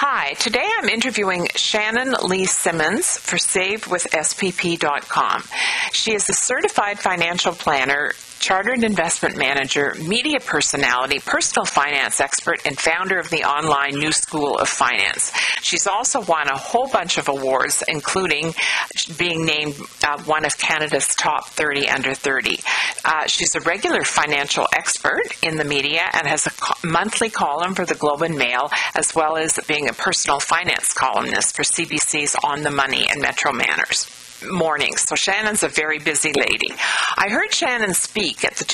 Hi, today I'm interviewing Shannon Lee Simmons for SaveWithSPP.com. She is a certified financial planner, chartered investment manager, media personality, personal finance expert, and founder of the online New School of Finance. She's also won a whole bunch of awards, including being named one of Canada's top 30 under 30. She's a regular financial expert in the media and has a monthly column for the Globe and Mail, as well as being a personal finance columnist for CBC's On the Money and Metro Mornings. So Shannon's a very busy lady. I heard Shannon speak at the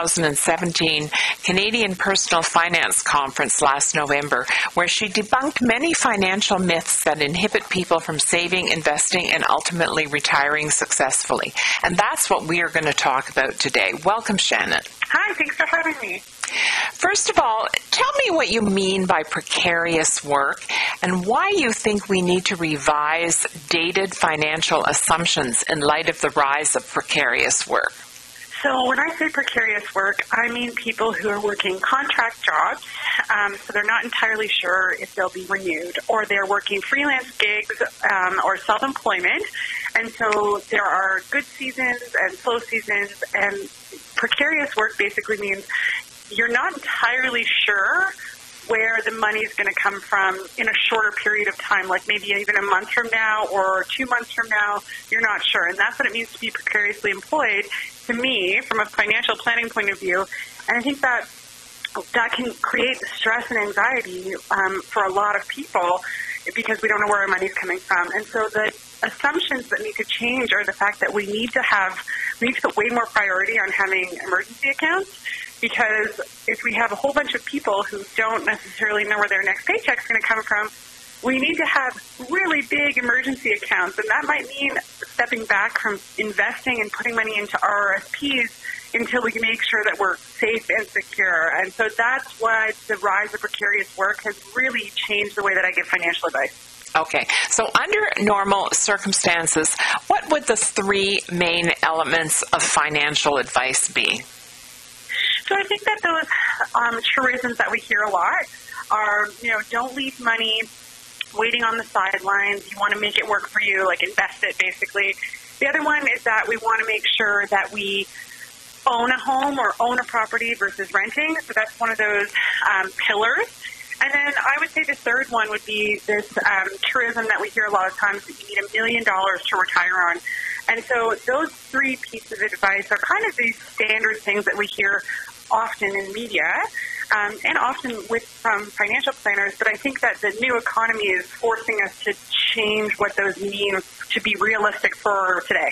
2017 Canadian Personal Finance Conference last November, where she debunked many financial myths that inhibit people from saving, investing, and ultimately retiring successfully. And that's what we are going to talk about today. Welcome, Shannon. Hi, thanks for having me. First of all, tell me what you mean by precarious work and why you think we need to revise dated financial assumptions in light of the rise of precarious work. So when I say precarious work, I mean people who are working contract jobs, so they're not entirely sure if they'll be renewed, or they're working freelance gigs or self-employment, and so there are good seasons and slow seasons, and precarious work basically means you're not entirely sure where the money is going to come from in a shorter period of time, like maybe even a month from now or 2 months from now. You're not sure. And that's what it means to be precariously employed, to me, from a financial planning point of view. And I think that can create stress and anxiety for a lot of people because we don't know where our money is coming from. And so the assumptions that need to change are the fact that we need to put way more priority on having emergency accounts, because if we have a whole bunch of people who don't necessarily know where their next paycheck is going to come from, we need to have really big emergency accounts, and that might mean stepping back from investing and putting money into RRSPs until we can make sure that we're safe and secure. And so that's why the rise of precarious work has really changed the way that I give financial advice. Okay, so under normal circumstances, what would the three main elements of financial advice be? So I think that those truisms that we hear a lot are, don't leave money waiting on the sidelines. You want to make it work for you, like invest it, basically. The other one is that we want to make sure that we own a home or own a property versus renting. So that's one of those pillars. And then I would say the third one would be this truism that we hear a lot of times, that you need $1 million to retire on. And so those three pieces of advice are kind of these standard things that we hear often in media and often from financial planners. But I think that the new economy is forcing us to change what those mean to be realistic for today.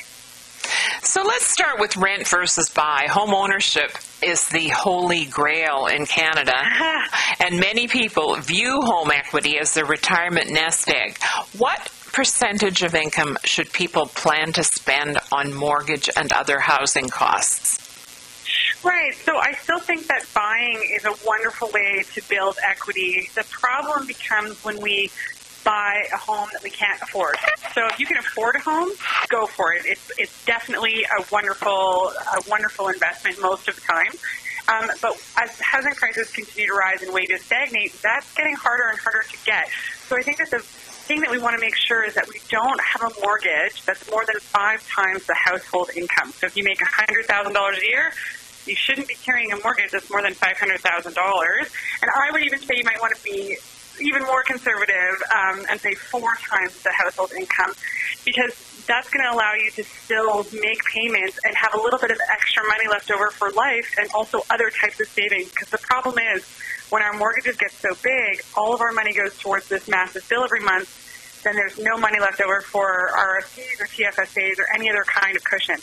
So let's start with rent versus buy. Home ownership is the holy grail in Canada, and many people view home equity as their retirement nest egg. What percentage of income should people plan to spend on mortgage and other housing costs? Right. So I still think that buying is a wonderful way to build equity. The problem becomes when we buy a home that we can't afford. So if you can afford a home, go for it. It's definitely a wonderful investment most of the time. But as housing prices continue to rise and wages stagnate, that's getting harder and harder to get. So I think that the thing that we want to make sure is that we don't have a mortgage that's more than 5 times the household income. So if you make $100,000 a year, you shouldn't be carrying a mortgage that's more than $500,000. And I would even say you might want to be even more conservative and say 4 times the household income, because that's going to allow you to still make payments and have a little bit of extra money left over for life and also other types of savings. Because the problem is, when our mortgages get so big, all of our money goes towards this massive bill every month, then there's no money left over for RSPs or TFSAs or any other kind of cushion.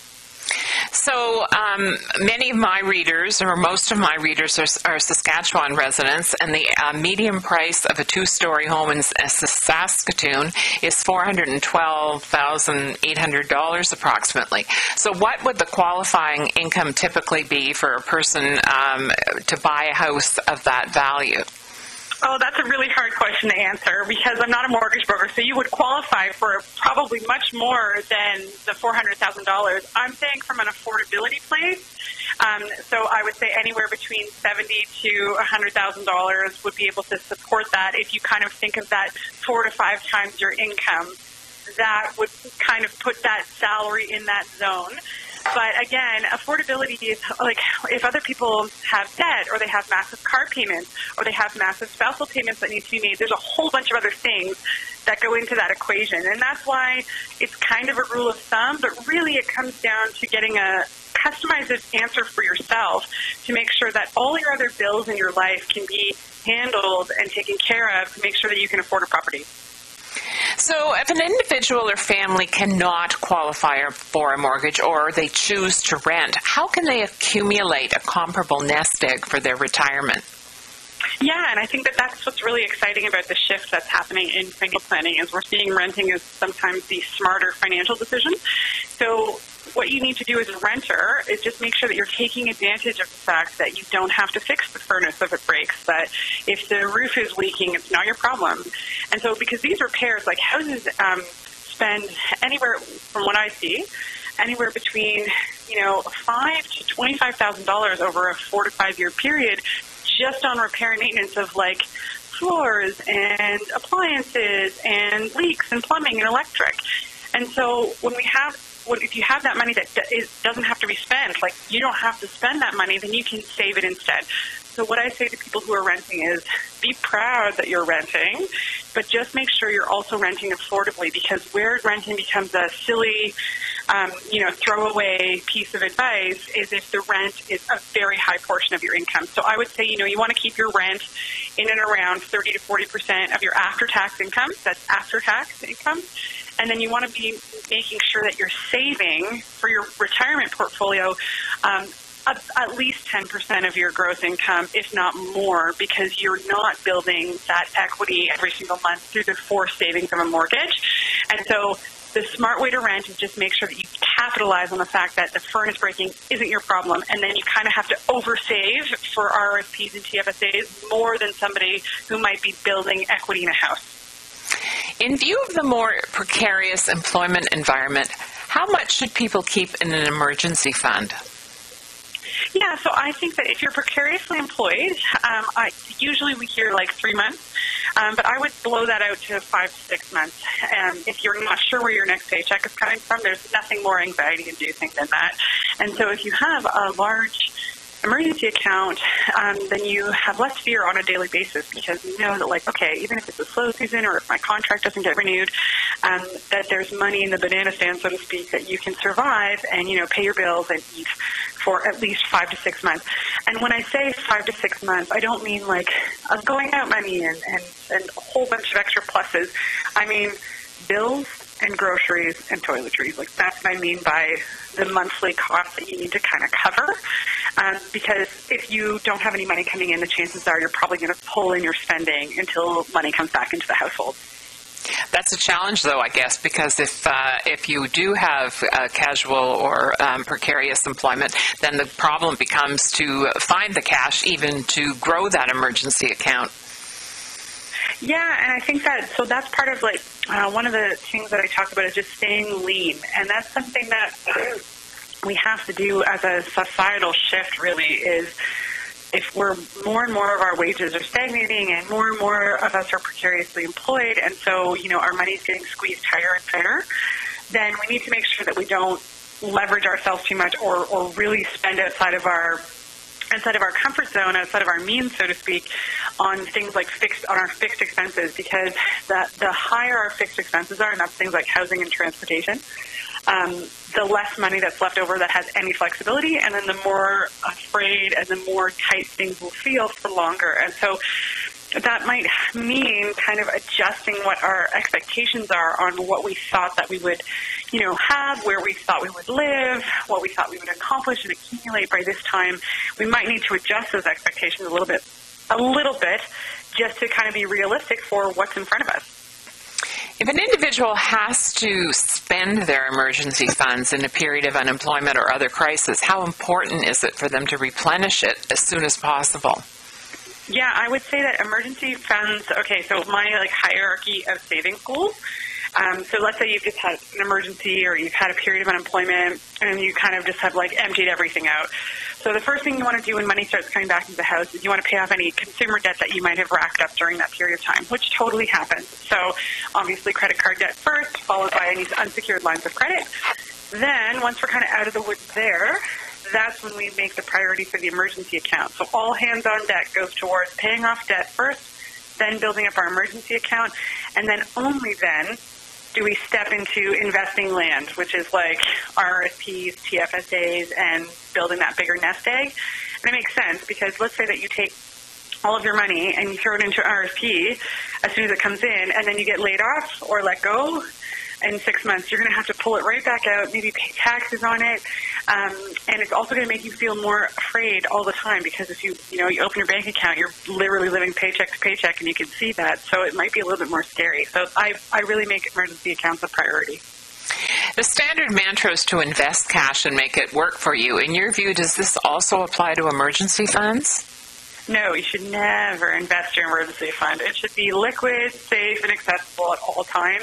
So many of my readers, or most of my readers, are Saskatchewan residents, and the median price of a 2-story home in Saskatoon is $412,800 approximately. So what would the qualifying income typically be for a person to buy a house of that value? Oh, that's a really hard question to answer because I'm not a mortgage broker, so you would qualify for probably much more than the $400,000. I'm saying from an affordability place, so I would say anywhere between $70,000 to $100,000 would be able to support that. If you kind of think of that 4 to 5 times your income, that would kind of put that salary in that zone. But again, affordability is like if other people have debt or they have massive car payments or they have massive spousal payments that need to be made, there's a whole bunch of other things that go into that equation. And that's why it's kind of a rule of thumb, but really it comes down to getting a customized answer for yourself to make sure that all your other bills in your life can be handled and taken care of to make sure that you can afford a property. So if an individual or family cannot qualify for a mortgage or they choose to rent, how can they accumulate a comparable nest egg for their retirement? Yeah, and I think that that's what's really exciting about the shift that's happening in financial planning is we're seeing renting as sometimes the smarter financial decision. So what you need to do as a renter is just make sure that you're taking advantage of the fact that you don't have to fix the furnace if it breaks, that if the roof is leaking, it's not your problem. And so because these repairs, like houses spend anywhere, from what I see, anywhere between, $5,000 to $25,000 over a 4 to 5 year period just on repair and maintenance of like floors and appliances and leaks and plumbing and electric. And so if you have that money that doesn't have to be spent, like you don't have to spend that money, then you can save it instead. So what I say to people who are renting is be proud that you're renting, but just make sure you're also renting affordably, because where renting becomes a silly, throwaway piece of advice is if the rent is a very high portion of your income. So I would say, you want to keep your rent in and around 30 to 40% of your after-tax income. That's after-tax income. And then you want to be making sure that you're saving for your retirement portfolio at least 10% of your gross income, if not more, because you're not building that equity every single month through the forced savings of a mortgage. And so the smart way to rent is just make sure that you capitalize on the fact that the furnace breaking isn't your problem, and then you kind of have to oversave for RRSPs and TFSAs more than somebody who might be building equity in a house. In view of the more precarious employment environment, how much should people keep in an emergency fund? Yeah, so I think that if you're precariously employed, usually we hear like 3 months, but I would blow that out to 5 to 6 months. If you're not sure where your next paycheck is coming from, there's nothing more anxiety-inducing than that. And so if you have a large emergency account, then you have less fear on a daily basis, because you know that, like, okay, even if it's a slow season or if my contract doesn't get renewed, that there's money in the banana stand, so to speak, that you can survive and, pay your bills and eat for at least 5 to 6 months. And when I say 5 to 6 months, I don't mean like a going out money and a whole bunch of extra pluses. I mean bills and groceries and toiletries. Like, that's what I mean by the monthly costs that you need to kind of cover. Because if you don't have any money coming in, the chances are you're probably going to pull in your spending until money comes back into the household. That's a challenge, though, I guess, because if you do have casual or precarious employment, then the problem becomes to find the cash even to grow that emergency account. Yeah, and I think that's part of like one of the things that I talk about is just staying lean, and that's something that we have to do as a societal shift. Really, is if we're more and more of our wages are stagnating and more of us are precariously employed, and so our money's getting squeezed tighter and tighter, then we need to make sure that we don't leverage ourselves too much or really spend outside of our comfort zone, outside of our means, so to speak, on things like our fixed expenses, because the higher our fixed expenses are, and that's things like housing and transportation, the less money that's left over that has any flexibility, and then the more afraid and the more tight things will feel for longer. And so that might mean kind of adjusting what our expectations are on what we thought that we would, have, where we thought we would live, what we thought we would accomplish and accumulate by this time. We might need to adjust those expectations a little bit, just to kind of be realistic for what's in front of us. If an individual has to spend their emergency funds in a period of unemployment or other crisis, how important is it for them to replenish it as soon as possible? Yeah, I would say that emergency funds, okay, so my hierarchy of savings goals. So let's say you've just had an emergency or you've had a period of unemployment and you kind of just have emptied everything out. So the first thing you want to do when money starts coming back into the house is you want to pay off any consumer debt that you might have racked up during that period of time, which totally happens. So obviously credit card debt first, followed by any unsecured lines of credit. Then once we're kind of out of the woods there, that's when we make the priority for the emergency account. So all hands on deck goes towards paying off debt first, then building up our emergency account, and then only then do we step into investing land, which is like RRSPs, TFSAs, and building that bigger nest egg. And it makes sense because let's say that you take all of your money and you throw it into RRSP as soon as it comes in, and then you get laid off or let go in 6 months. You're going to have to pull it right back out, maybe pay taxes on it, and it's also going to make you feel more afraid all the time because if you open your bank account, you're literally living paycheck to paycheck, and you can see that. So it might be a little bit more scary. So I really make emergency accounts a priority. The standard mantra is to invest cash and make it work for you. In your view, does this also apply to emergency funds? No, you should never invest your emergency fund. It should be liquid, safe, and accessible at all times.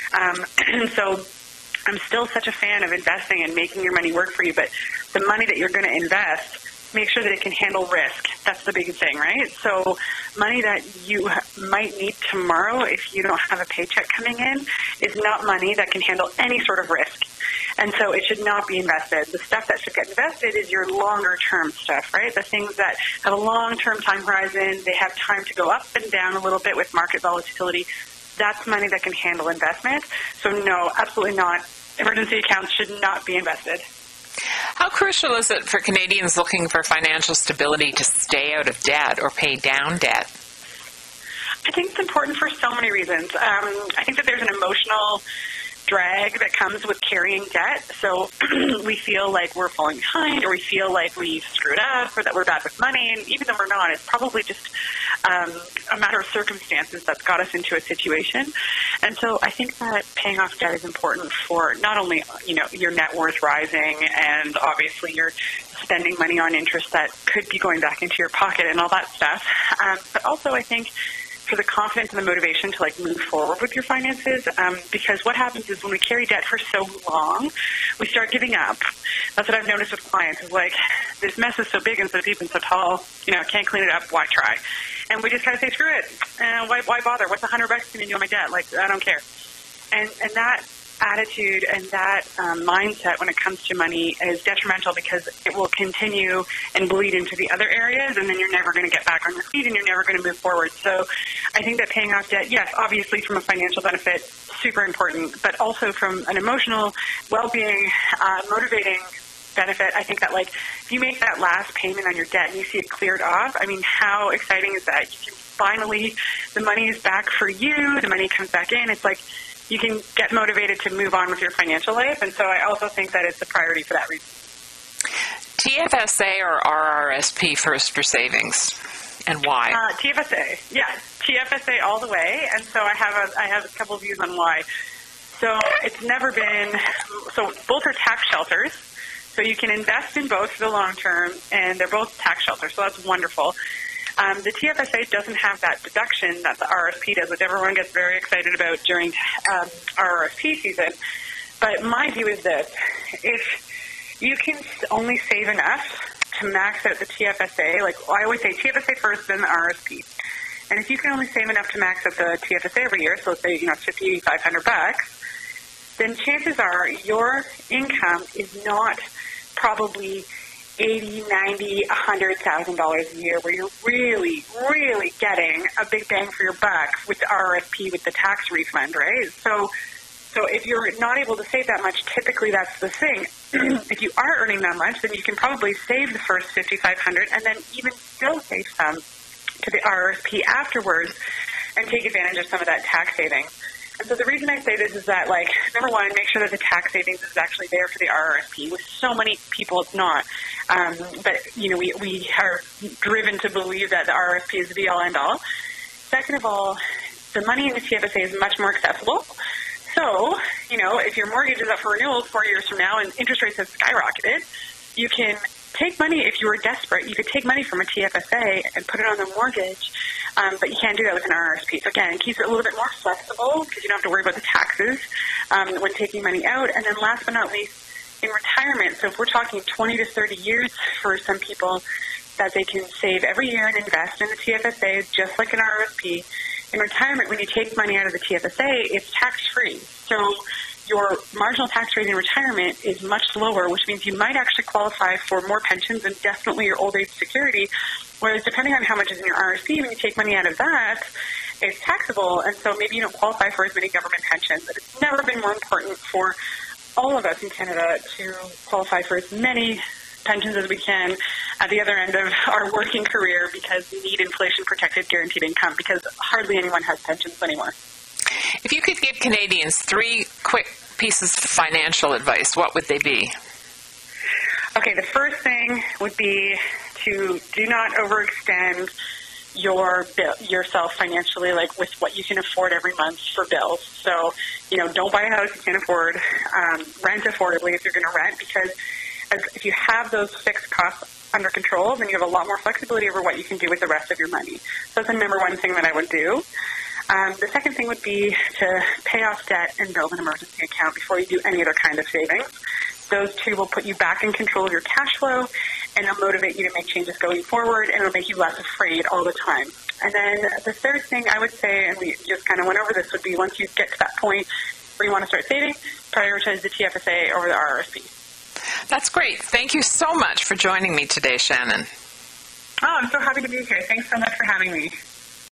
So I'm still such a fan of investing and making your money work for you, but the money that you're going to invest, make sure that it can handle risk. That's the big thing, right? So money that you might need tomorrow if you don't have a paycheck coming in is not money that can handle any sort of risk. And so it should not be invested. The stuff that should get invested is your longer-term stuff, right? The things that have a long-term time horizon, they have time to go up and down a little bit with market volatility. That's money that can handle investment. So no, absolutely not. Emergency accounts should not be invested. How crucial is it for Canadians looking for financial stability to stay out of debt or pay down debt? I think it's important for so many reasons. I think that there's an emotional drag that comes with carrying debt. So we feel like we're falling behind, or we feel like we've screwed up, or that we're bad with money. And even though we're not, it's probably just a matter of circumstances that's got us into a situation. And so I think that paying off debt is important for not only, your net worth rising, and obviously you're spending money on interest that could be going back into your pocket and all that stuff. But also I think for the confidence and the motivation to move forward with your finances, because what happens is when we carry debt for so long, we start giving up. That's what I've noticed with clients is this mess is so big and so deep and so tall, can't clean it up, why try? And we just kind of say, screw it, why bother? What's $100 going to do on my debt? I don't care. And that attitude and that mindset when it comes to money is detrimental because it will continue and bleed into the other areas, and then you're never going to get back on your feet and you're never going to move forward. So I think that paying off debt, yes, obviously from a financial benefit, super important, but also from an emotional well-being, motivating benefit. I think that if you make that last payment on your debt and you see it cleared off, how exciting is that? You can finally, the money is back for you, the money comes back in. It's you can get motivated to move on with your financial life, and so I also think that it's a priority for that reason. TFSA or RRSP first for savings, and why? TFSA, yeah, TFSA all the way, and so I have a couple of views on why. So it's never been, so both are tax shelters, so you can invest in both for the long term, and they're both tax shelters, so that's wonderful. The TFSA doesn't have that deduction that the RRSP does, which everyone gets very excited about during RRSP season. But my view is this: if you can only save enough to max out the TFSA, I always say TFSA first, then the RRSP. And if you can only save enough to max out the TFSA every year, so let's say $50, $500, then chances are your income is not probably $80,000, $90,000, $100,000 a year, where you're really, really getting a big bang for your buck with the RRSP, with the tax refund, right? So if you're not able to save that much, typically that's the thing. If you are earning that much, then you can probably save the first $5,500 and then even still save some to the RRSP afterwards and take advantage of some of that tax savings. And so the reason I say this is that, number one, make sure that the tax savings is actually there for the RRSP. With so many people, it's not. But, we are driven to believe that the RRSP is the be-all, end-all. Second of all, the money in the TFSA is much more accessible. So, if your mortgage is up for renewal 4 years from now and interest rates have skyrocketed, you can take money if you were desperate. You could take money from a TFSA and put it on the mortgage, but you can't do that with an RRSP. So again, it keeps it a little bit more flexible because you don't have to worry about the taxes when taking money out. And then last but not least, in retirement, so if we're talking 20 to 30 years for some people that they can save every year and invest in the TFSA just like an RRSP, in retirement, when you take money out of the TFSA, it's tax-free. So your marginal tax rate in retirement is much lower, which means you might actually qualify for more pensions and definitely your old age security, whereas depending on how much is in your RRSP, when you take money out of that, it's taxable, and so maybe you don't qualify for as many government pensions. But it's never been more important for all of us in Canada to qualify for as many pensions as we can at the other end of our working career because we need inflation-protected guaranteed income because hardly anyone has pensions anymore. If you could give Canadians 3 quick pieces of financial advice, what would they be? Okay, the first thing would be to do not overextend yourself financially, like with what you can afford every month for bills. So, don't buy a house you can't afford. Rent affordably if you're going to rent, because if you have those fixed costs under control, then you have a lot more flexibility over what you can do with the rest of your money. So that's the number one thing that I would do. The second thing would be to pay off debt and build an emergency account before you do any other kind of savings. Those two will put you back in control of your cash flow, and it'll motivate you to make changes going forward, and it'll make you less afraid all the time. And then the third thing I would say, and we just kind of went over this, would be once you get to that point where you want to start saving, prioritize the TFSA over the RRSP. That's great. Thank you so much for joining me today, Shannon. Oh, I'm so happy to be here. Thanks so much for having me.